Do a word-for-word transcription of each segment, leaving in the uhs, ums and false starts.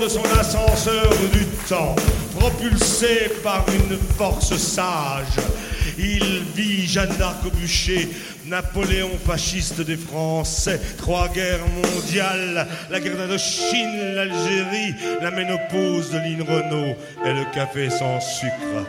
de son ascenseur du temps, propulsé par une force sage. Il vit Jeanne d'Arc au bûcher, Napoléon fasciste des Français, trois guerres mondiales, la guerre d'Indochine, l'Algérie, la ménopause de Lynn Renault et le café sans sucre.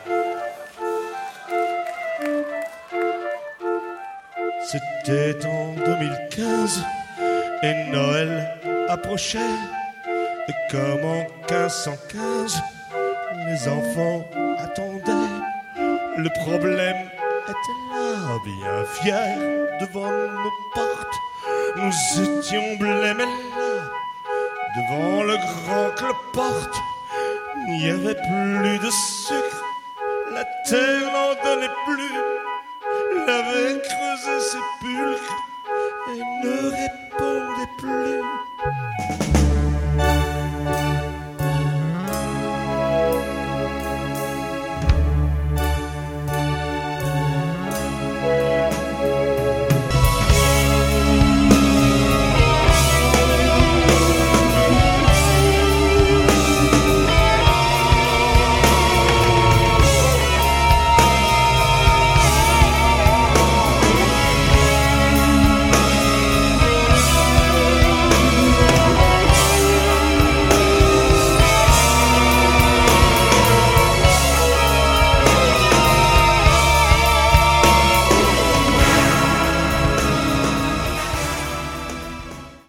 C'était en deux mille quinze et Noël approchait. Et comme en quinze cent quinze, les enfants attendaient. Le problème était là, bien fiers devant nos portes. Nous étions blêmes et là, devant le grand cloporte. Il n'y avait plus de sucre, la terre n'en donnait plus. L'avait creusé sépulcre et ne répondait